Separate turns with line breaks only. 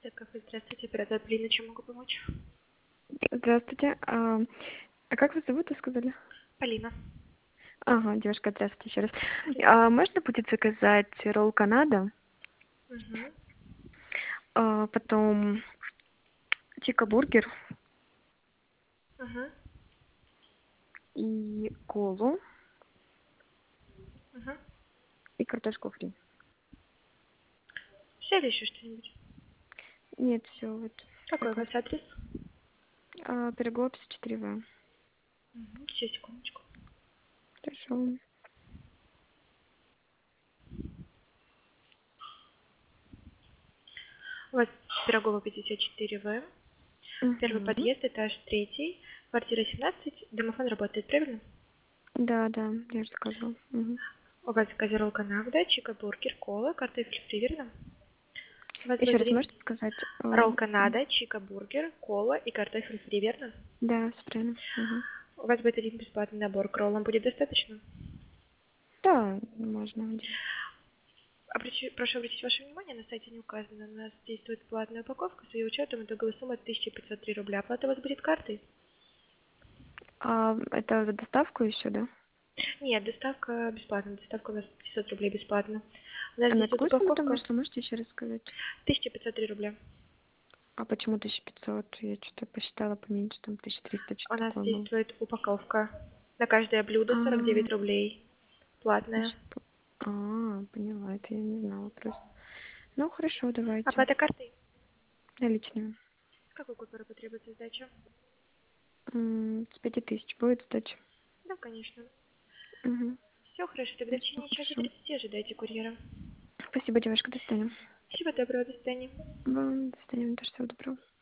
Так, кафе, здравствуйте, оператор Полина, чем могу помочь?
Здравствуйте. Как вас зовут, вы сказали?
Полина.
Ага, девушка, здравствуйте еще раз.
Привет.
Можно будет заказать ролл Канада,
Угу.
потом чикабургер
Угу.
и колу
Угу.
и картошку фри?
Все или еще что-нибудь?
Нет, все, вот
Какой у вас
заказ.
адрес?
Пирогово 54В.
Угу. Сейчас, секундочку.
Хорошо.
У вас Пирогова 54В. Первый
Угу.
подъезд, этаж 3, квартира 17. Домофон работает, правильно?
Да, да, я же сказала. Угу.
У вас заказе ролл Канада, чикабургер, кола, картофель фри, верно? У вас
Еще
будет
раз
один
можете сказать?
ролл Канада, чикабургер, кола и картофель фри, верно?
Да, все правильно. Угу.
У вас будет один бесплатный набор к роллам, будет достаточно?
Да, можно один.
Прошу обратить ваше внимание, на сайте не указано, у нас действует платная упаковка, с ее учетом итоговая сумма 1503 рубля. Оплата у вас будет картой?
Это за доставку еще, да?
Нет, доставка бесплатная, доставка у нас 500 рублей бесплатно. У нас
А на
действует
какую сумму там
упаковка
вышла? Можете еще раз сказать?
1503 рубля.
А почему 1500? Я что-то посчитала поменьше, там 1300,
У
что-то
нас
такое было.
действует упаковка на каждое блюдо
А,
49 рублей. Платная.
значит, поняла, это я не знала просто. Ну, хорошо, давайте.
Оплата картой?
Наличную.
С какой купюры потребуется сдача?
С 5000 будет сдача?
Да, конечно.
Угу.
Все хорошо, тогда
Ну,
в
все
течение часа
хорошо.
30 ожидайте курьера.
Спасибо, девушка, до свидания.
Всего доброго, до свидания.
Вам до свидания, тоже всего доброго.